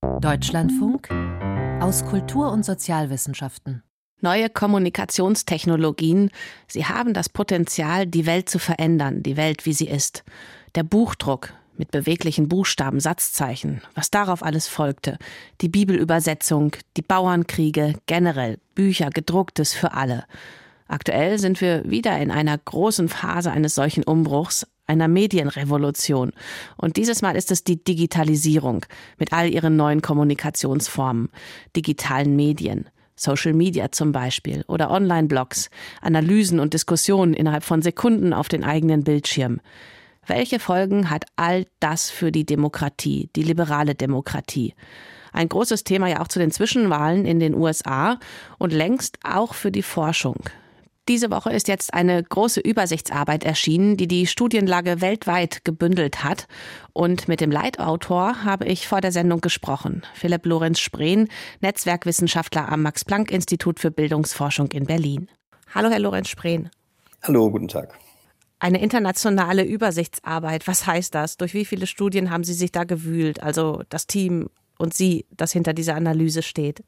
Deutschlandfunk aus Kultur- und Sozialwissenschaften. Neue Kommunikationstechnologien, sie haben das Potenzial, die Welt zu verändern, die Welt, wie sie ist. Der Buchdruck mit beweglichen Buchstaben, Satzzeichen, was darauf alles folgte, die Bibelübersetzung, die Bauernkriege, generell Bücher, gedrucktes für alle. Aktuell sind wir wieder in einer großen Phase eines solchen Umbruchs, einer Medienrevolution. Und dieses Mal ist es die Digitalisierung mit all ihren neuen Kommunikationsformen, digitalen Medien, Social Media zum Beispiel oder Online-Blogs, Analysen und Diskussionen innerhalb von Sekunden auf den eigenen Bildschirm. Welche Folgen hat all das für die Demokratie, die liberale Demokratie? Ein großes Thema ja auch zu den Zwischenwahlen in den USA und längst auch für die Forschung. Diese Woche ist jetzt eine große Übersichtsarbeit erschienen, die die Studienlage weltweit gebündelt hat. Und mit dem Leitautor habe ich vor der Sendung gesprochen. Philipp Lorenz Spreen, Netzwerkwissenschaftler am Max-Planck-Institut für Bildungsforschung in Berlin. Hallo, Herr Lorenz Spreen. Hallo, guten Tag. Eine internationale Übersichtsarbeit, was heißt das? Durch wie viele Studien haben Sie sich da gewühlt? Also das Team und Sie, das hinter dieser Analyse steht.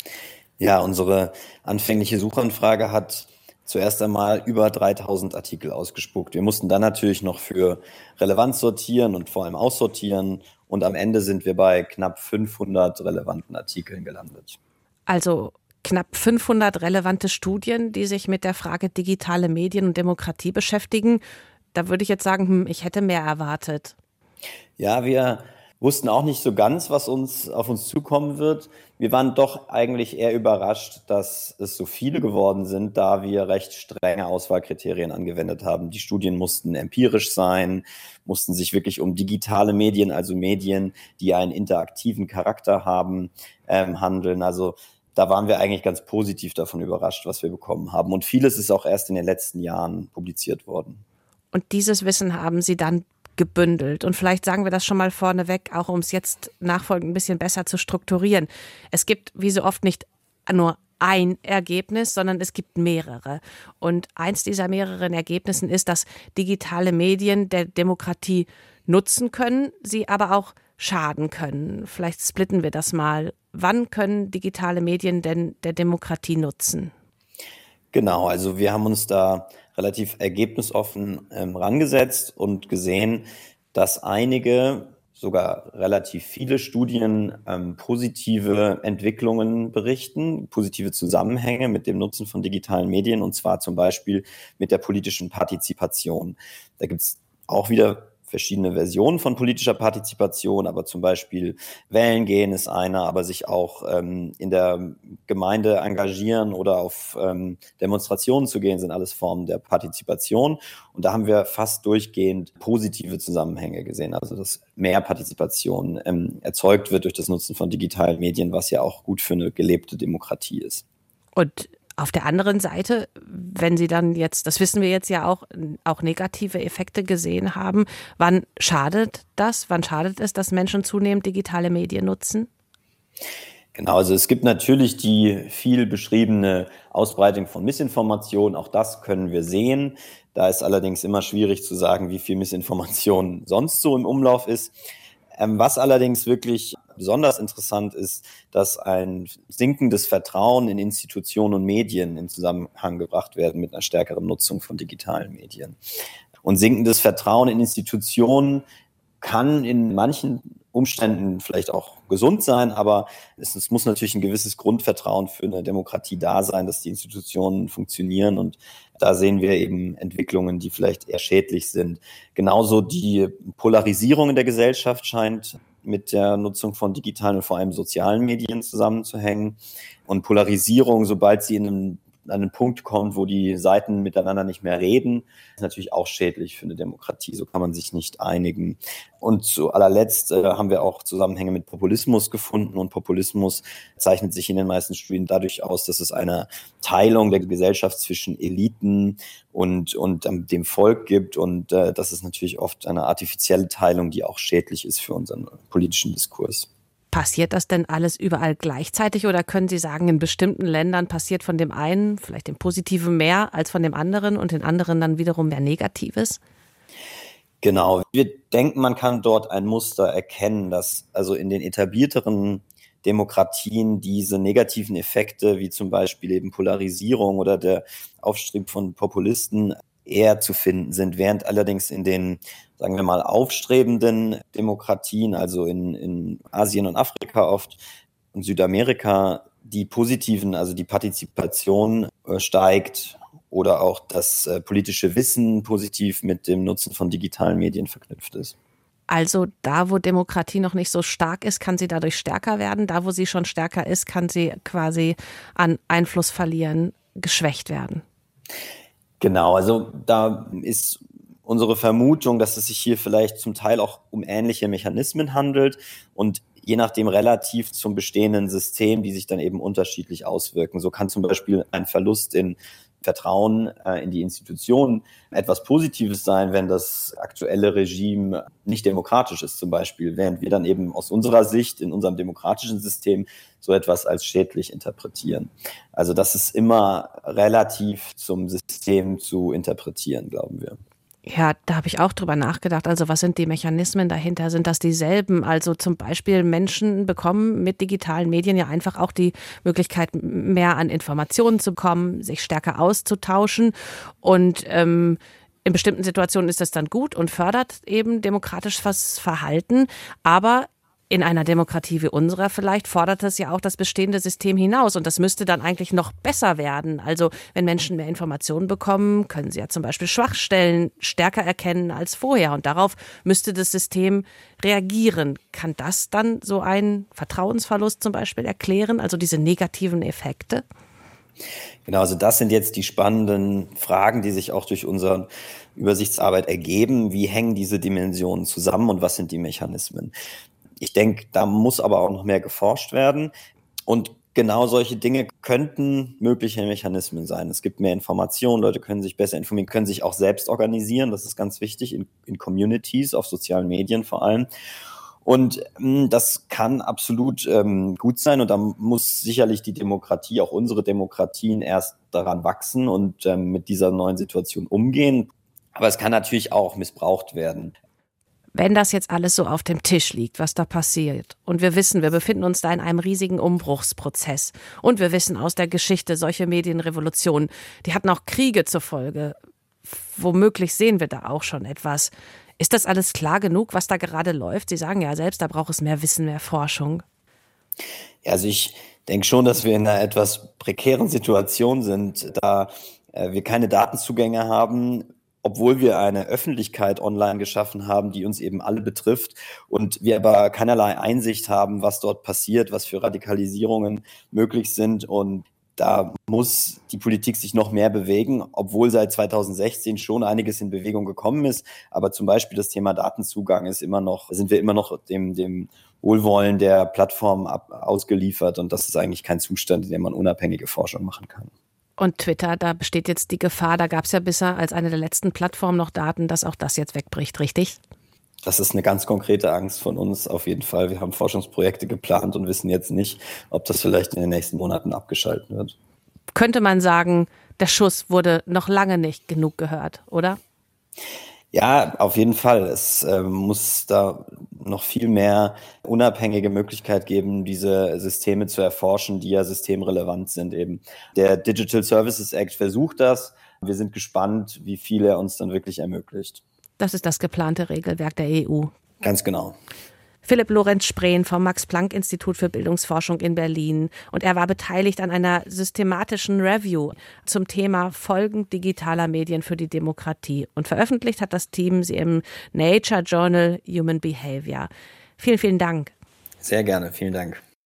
Ja, unsere anfängliche Suchanfrage hat zuerst einmal über 3000 Artikel ausgespuckt. Wir mussten dann natürlich noch für Relevanz sortieren und vor allem aussortieren. Und am Ende sind wir bei knapp 500 relevanten Artikeln gelandet. Also knapp 500 relevante Studien, die sich mit der Frage digitale Medien und Demokratie beschäftigen. Da würde ich jetzt sagen, ich hätte mehr erwartet. Ja, wir wussten auch nicht so ganz, was auf uns zukommen wird. Wir waren doch eigentlich eher überrascht, dass es so viele geworden sind, da wir recht strenge Auswahlkriterien angewendet haben. Die Studien mussten empirisch sein, mussten sich wirklich um digitale Medien, also Medien, die einen interaktiven Charakter haben, handeln. Also da waren wir eigentlich ganz positiv davon überrascht, was wir bekommen haben. Und vieles ist auch erst in den letzten Jahren publiziert worden. Und dieses Wissen haben Sie dann gebündelt. Und vielleicht sagen wir das schon mal vorneweg, auch um es jetzt nachfolgend ein bisschen besser zu strukturieren. Es gibt wie so oft nicht nur ein Ergebnis, sondern es gibt mehrere. Und eins dieser mehreren Ergebnissen ist, dass digitale Medien der Demokratie nutzen können, sie aber auch schaden können. Vielleicht splitten wir das mal. Wann können digitale Medien denn der Demokratie nutzen? Genau, also wir haben uns da relativ ergebnisoffen rangesetzt und gesehen, dass einige, sogar relativ viele Studien positive Entwicklungen berichten, positive Zusammenhänge mit dem Nutzen von digitalen Medien, und zwar zum Beispiel mit der politischen Partizipation. Da gibt es auch wieder verschiedene Versionen von politischer Partizipation, aber zum Beispiel wählen gehen ist einer, aber sich auch in der Gemeinde engagieren oder auf Demonstrationen zu gehen, sind alles Formen der Partizipation. Und da haben wir fast durchgehend positive Zusammenhänge gesehen, also dass mehr Partizipation erzeugt wird durch das Nutzen von digitalen Medien, was ja auch gut für eine gelebte Demokratie ist. Und auf der anderen Seite, wenn Sie dann jetzt, das wissen wir jetzt ja auch negative Effekte gesehen haben, wann schadet das? Wann schadet es, dass Menschen zunehmend digitale Medien nutzen? Genau, also es gibt natürlich die viel beschriebene Ausbreitung von Missinformationen, auch das können wir sehen. Da ist allerdings immer schwierig zu sagen, wie viel Missinformation sonst so im Umlauf ist. Was allerdings wirklich besonders interessant ist, dass ein sinkendes Vertrauen in Institutionen und Medien in Zusammenhang gebracht werden mit einer stärkeren Nutzung von digitalen Medien. Und sinkendes Vertrauen in Institutionen kann in manchen Umständen vielleicht auch gesund sein, aber es muss natürlich ein gewisses Grundvertrauen für eine Demokratie da sein, dass die Institutionen funktionieren, und da sehen wir eben Entwicklungen, die vielleicht eher schädlich sind. Genauso die Polarisierung in der Gesellschaft scheint mit der Nutzung von digitalen und vor allem sozialen Medien zusammenzuhängen. Und Polarisierung, sobald sie an einen Punkt kommt, wo die Seiten miteinander nicht mehr reden, ist natürlich auch schädlich für eine Demokratie. So kann man sich nicht einigen. Und zu allerletzt haben wir auch Zusammenhänge mit Populismus gefunden. Und Populismus zeichnet sich in den meisten Studien dadurch aus, dass es eine Teilung der Gesellschaft zwischen Eliten und dem Volk gibt. Und das ist natürlich oft eine artifizielle Teilung, die auch schädlich ist für unseren politischen Diskurs. Passiert das denn alles überall gleichzeitig oder können Sie sagen, in bestimmten Ländern passiert von dem einen vielleicht dem Positiven mehr als von dem anderen und in anderen dann wiederum mehr Negatives? Genau. Wir denken, man kann dort ein Muster erkennen, dass also in den etablierteren Demokratien diese negativen Effekte, wie zum Beispiel eben Polarisierung oder der Aufstieg von Populisten, eher zu finden sind, während allerdings in den, sagen wir mal, aufstrebenden Demokratien, also in Asien und Afrika oft und Südamerika, die positiven, also die Partizipation steigt oder auch das politische Wissen positiv mit dem Nutzen von digitalen Medien verknüpft ist. Also da, wo Demokratie noch nicht so stark ist, kann sie dadurch stärker werden. Da, wo sie schon stärker ist, kann sie quasi an Einfluss verlieren, geschwächt werden. Genau, also da ist unsere Vermutung, dass es sich hier vielleicht zum Teil auch um ähnliche Mechanismen handelt und je nachdem relativ zum bestehenden System, die sich dann eben unterschiedlich auswirken. So kann zum Beispiel ein Verlust in Vertrauen in die Institutionen etwas Positives sein, wenn das aktuelle Regime nicht demokratisch ist zum Beispiel, während wir dann eben aus unserer Sicht in unserem demokratischen System so etwas als schädlich interpretieren. Also das ist immer relativ zum System zu interpretieren, glauben wir. Ja, da habe ich auch drüber nachgedacht. Also was sind die Mechanismen dahinter? Sind das dieselben? Also zum Beispiel Menschen bekommen mit digitalen Medien ja einfach auch die Möglichkeit, mehr an Informationen zu bekommen, sich stärker auszutauschen. Und in bestimmten Situationen ist das dann gut und fördert eben demokratisches Verhalten. Aber in einer Demokratie wie unserer vielleicht fordert es ja auch das bestehende System hinaus und das müsste dann eigentlich noch besser werden. Also wenn Menschen mehr Informationen bekommen, können sie ja zum Beispiel Schwachstellen stärker erkennen als vorher und darauf müsste das System reagieren. Kann das dann so einen Vertrauensverlust zum Beispiel erklären, also diese negativen Effekte? Genau, also das sind jetzt die spannenden Fragen, die sich auch durch unsere Übersichtsarbeit ergeben. Wie hängen diese Dimensionen zusammen und was sind die Mechanismen? Ich denke, da muss aber auch noch mehr geforscht werden. Und genau solche Dinge könnten mögliche Mechanismen sein. Es gibt mehr Informationen, Leute können sich besser informieren, können sich auch selbst organisieren. Das ist ganz wichtig, in Communities, auf sozialen Medien vor allem. Und das kann absolut gut sein. Und da muss sicherlich die Demokratie, auch unsere Demokratien, erst daran wachsen und mit dieser neuen Situation umgehen. Aber es kann natürlich auch missbraucht werden. Wenn das jetzt alles so auf dem Tisch liegt, was da passiert, und wir wissen, wir befinden uns da in einem riesigen Umbruchsprozess und wir wissen aus der Geschichte, solche Medienrevolutionen, die hatten auch Kriege zur Folge. Womöglich sehen wir da auch schon etwas. Ist das alles klar genug, was da gerade läuft? Sie sagen ja selbst, da braucht es mehr Wissen, mehr Forschung. Ja, also ich denke schon, dass wir in einer etwas prekären Situation sind, da wir keine Datenzugänge haben, obwohl wir eine Öffentlichkeit online geschaffen haben, die uns eben alle betrifft und wir aber keinerlei Einsicht haben, was dort passiert, was für Radikalisierungen möglich sind. Und da muss die Politik sich noch mehr bewegen, obwohl seit 2016 schon einiges in Bewegung gekommen ist. Aber zum Beispiel das Thema Datenzugang sind wir immer noch dem Wohlwollen der Plattform ausgeliefert. Und das ist eigentlich kein Zustand, in dem man unabhängige Forschung machen kann. Und Twitter, da besteht jetzt die Gefahr, da gab es ja bisher als eine der letzten Plattformen noch Daten, dass auch das jetzt wegbricht, richtig? Das ist eine ganz konkrete Angst von uns auf jeden Fall. Wir haben Forschungsprojekte geplant und wissen jetzt nicht, ob das vielleicht in den nächsten Monaten abgeschaltet wird. Könnte man sagen, der Schuss wurde noch lange nicht genug gehört, oder? Ja, auf jeden Fall. Es muss da noch viel mehr unabhängige Möglichkeit geben, diese Systeme zu erforschen, die ja systemrelevant sind eben. Der Digital Services Act versucht das. Wir sind gespannt, wie viel er uns dann wirklich ermöglicht. Das ist das geplante Regelwerk der EU. Ganz genau. Philipp Lorenz Spreen vom Max-Planck-Institut für Bildungsforschung in Berlin. Und er war beteiligt an einer systematischen Review zum Thema Folgen digitaler Medien für die Demokratie. Und veröffentlicht hat das Team sie im Nature Journal Human Behavior. Vielen, vielen Dank. Sehr gerne, vielen Dank.